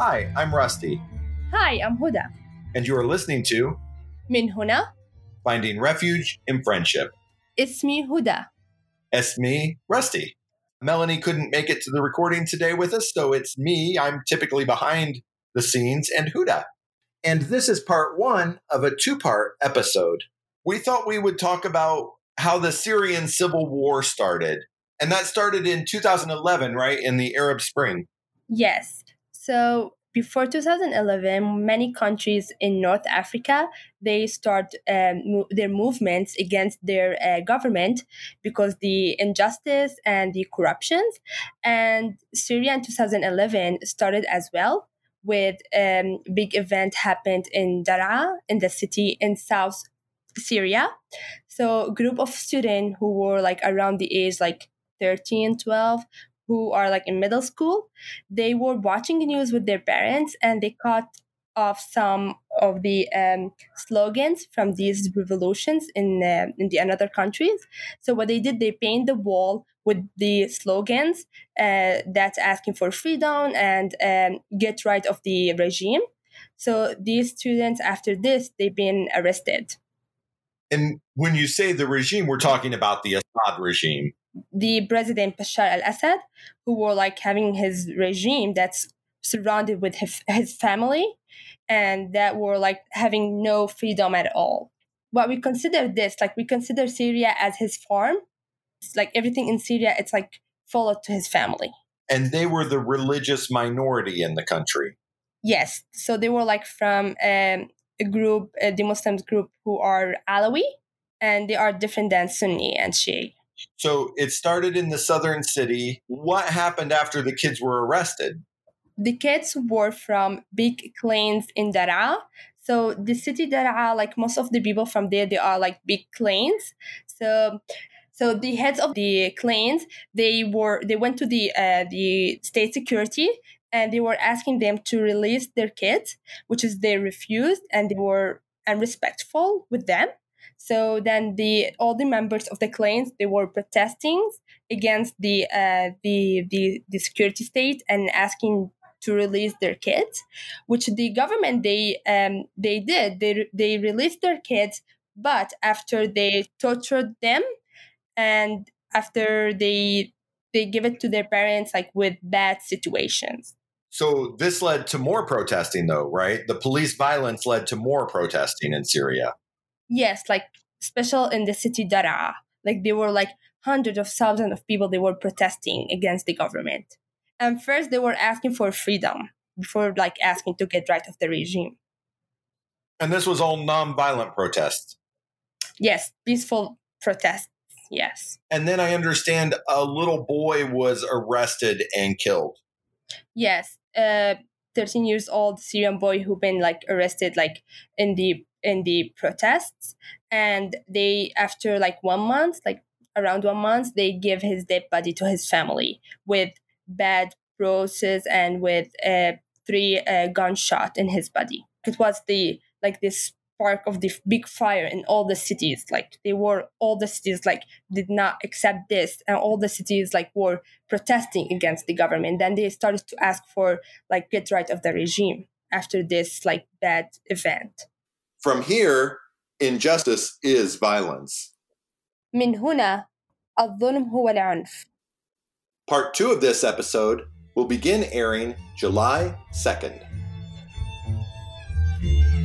Hi, I'm Rusty, Hi, I'm Huda. and you are listening to من هنا Finding Refuge in Friendship. اسمي هدى. It's me, Rusty. Melanie couldn't make it to the recording today with us, so it's me. I'm typically behind the scenes, and Huda. And this is part one of a two-part episode. We thought we would talk about how the Syrian civil war started. And that started in 2011, right? In the Arab Spring. Yes. So before 2011, many countries in North Africa, they start their movements against their government because the injustice and the corruptions. And Syria in 2011 started as well with big event happened in Daraa, in the city in South Syria. So a group of students who were like around the age like 13, 12, who are like in middle school, they were watching the news with their parents and they caught off some of the slogans from these revolutions in the another countries. So what they did, they paint the wall with the slogans that's asking for freedom and get rid of the regime. So these students, after this, they've been arrested. And when you say the regime, we're talking about the Assad regime. The president Bashar al-Assad, who were like having his regime that's surrounded with his family and that were like having no freedom at all. But we consider this, like we consider Syria as his farm. It's like everything in Syria, it's like followed to his family. And they were the religious minority in the country. Yes. So they were like from a group, the Muslims group who are Alawi, and they are different than Sunni and Shia. So it started in the southern city. What happened after the kids were arrested? The kids were from big clans in Daraa. So the city Daraa, like most of the people from there, they are like big clans. So the heads of the clans, they went to the state security and they were asking them to release their kids, which is they refused and they were unrespectful with them. So then all the members of the clans, they were protesting against the security state and asking to release their kids, which the government they did. They released their kids, but after they tortured them and after they give it to their parents like with bad situations. So this led to more protesting, though, right? The police violence led to more protesting in Syria. Yes, like special in the city Daraa. Like there were like hundreds of thousands of people they were protesting against the government. And first they were asking for freedom before like asking to get rid of the regime. And this was all nonviolent protests. Yes, peaceful protests. Yes. And then I understand a little boy was arrested and killed. Yes. 13 years old Syrian boy who been like arrested like in the protests, and they after like 1 month, like around 1 month, they give his dead body to his family with bad bruises and with three gunshot in his body. It was the like this spark of the big fire in all the cities. Like all the cities like did not accept this, and all the cities like were protesting against the government. Then they started to ask for like get rid of the regime after this like bad event. From here, injustice is violence. من هنا الظلم هو العنف. Part 2 of this episode will begin airing July 2nd.